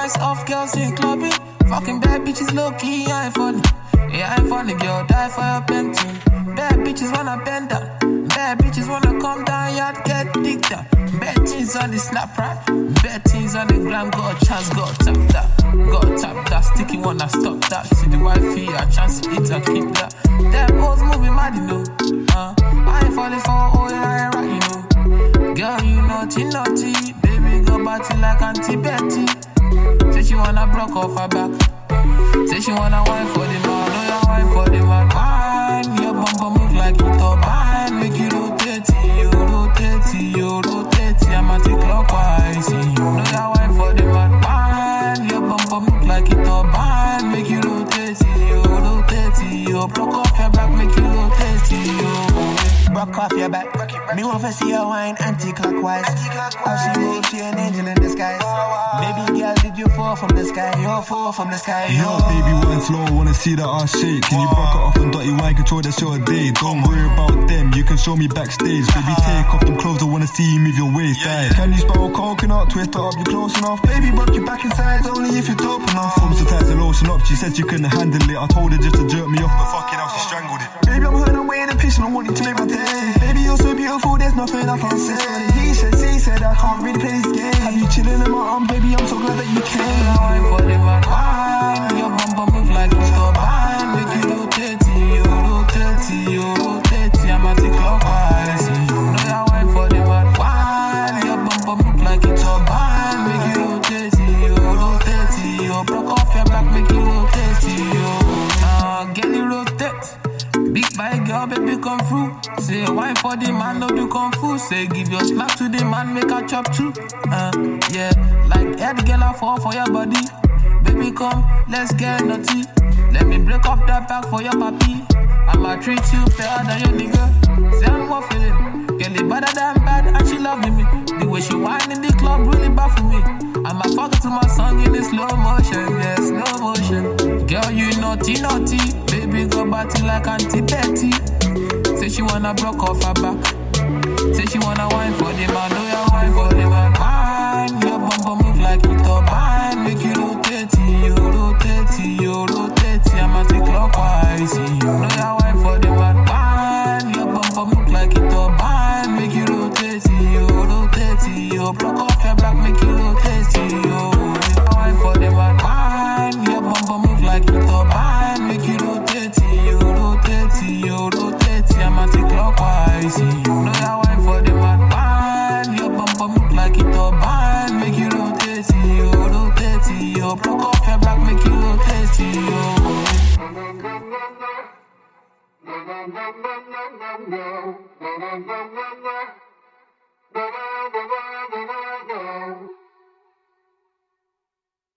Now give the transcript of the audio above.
Best off girls in clubbing. Fucking bad bitches low key, I ain't funny. Yeah, I ain't funny, girl, die for your painting. Bad bitches wanna bend down. Bad bitches wanna come down, yard get dick down. Bad things on the snap, right? Bad things on the gram, got a chance, got tap that. Got tap that, sticky wanna stop that. See the wifey, a chance to eat and keep that. Them hoes moving mad, you know. I ain't falling for all I ain't right, you know. Girl, you naughty, naughty. Baby, go party like Auntie Betty. Say she wanna broke off her back. Say she wanna wine for the man, oh yeah, wine for the man. Wine, your bumper move like it up. Wine, make you rotate, you rotate, you rotate. I'm anti-clockwise, you know yeah, wine for the man. Wine, your bumper move like it up. Wine, make you rotate, you rotate, you broke off your back, make you rotate, you. Broke off your back. Me want to see her wine anti-clockwise. How she move, she an angel in disguise. Baby girl, did you fall from the sky? You fall from the sky. Yo, baby, wine slow, wanna see that ass shake. Can you broke it off and dirty wine, control that show a day. Don't worry about them, you can show me backstage. Baby, take off them clothes, I wanna see you move your waist. Can you spell coconut, twist it up, you close enough. Baby, broke your back inside, only if you're dope enough. Forms the tights and lotion up, she said she couldn't handle it. I told her just to jerk me off, but fucking hell, she strangled it. Baby, I'm hurting, I'm waiting and patient, I'm wanting to make my day. Baby, you're so beautiful, there's nothing I can say. He said, she said, I can't really play this game. Have you chilling in my arm, baby, I'm so glad that you came. Wine for the man, wine. Your bumper move like you stop. Wine, make you rotate, you rotate, you rotate. I'm anti-clockwise, you know that wine for the man. Wine, your bumper move like you stop. Wine, make you rotate, you rotate, you broke off your back, make you rotate, you. Get it rotate. Big bike girl, baby, come through. Say wine for the man, no do kung fu. Say give your slap to the man, make a chop too. Yeah, like head girl, I fall for your body. Baby, come, let's get naughty. Let me break up that back for your papi. I'ma treat you better than your nigga. Say I'm more feeling. Girl, it better than bad, and she loving me. The way she whine in the club really bad for me. I'ma fuck her to my song in the slow motion, yeah, slow motion. Girl, you naughty, naughty. Baby, go batty like Auntie Betty. Say she wanna broke off her back. Say she wanna wine for the man, oh yeah, wine for the man. Wine, your bumper move like it up. Wine, make you rotate, you rotate, you rotate. I'm anti-clockwise, you know yeah, wine for the man. Wine, your bumper move like it up. Wine, make you rotate, you rotate, you block off your back, make you rotate, you. Wine for the man. Wine, your bumper move like it up. Wine, make you rotate, you rotate, you rotate. I'm anti-clockwise, you know yeah, wine for the man. Wine, your bumper move like it up. Wine, make you rotate, you rotate, you block off your back, make you rotate, you.